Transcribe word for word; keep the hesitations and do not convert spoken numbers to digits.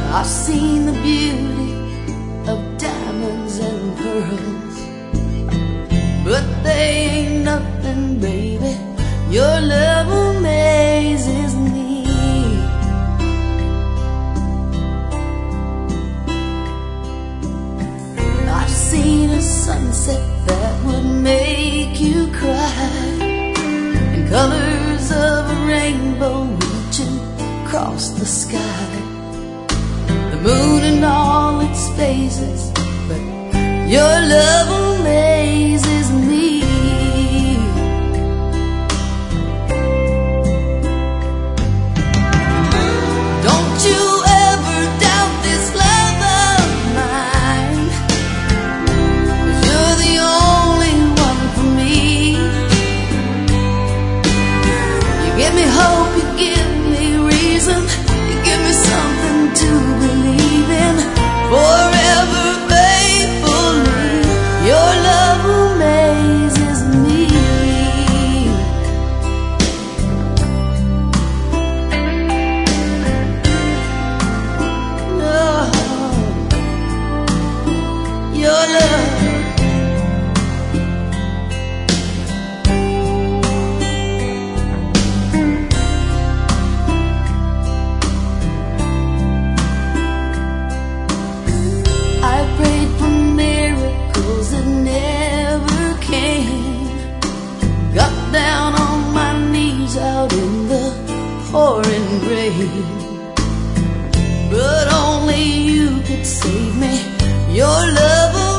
I've seen the beauty of diamonds and pearls, but they ain't nothing, baby. Your love amazes me. I've seen a sunset that would make you cry, and colors of a rainbow reaching across the sky, the moon in all its phases, but your love amazes me. Don't you ever doubt this love of mine, 'cause you're the only one for me. You give me hope, you give me reason, you give me something to believe in. Forever faithfully, your love amazes me. Oh, your love. I prayed for miracles that never came, got down on my knees out in the pouring rain, but only you could save me. Your love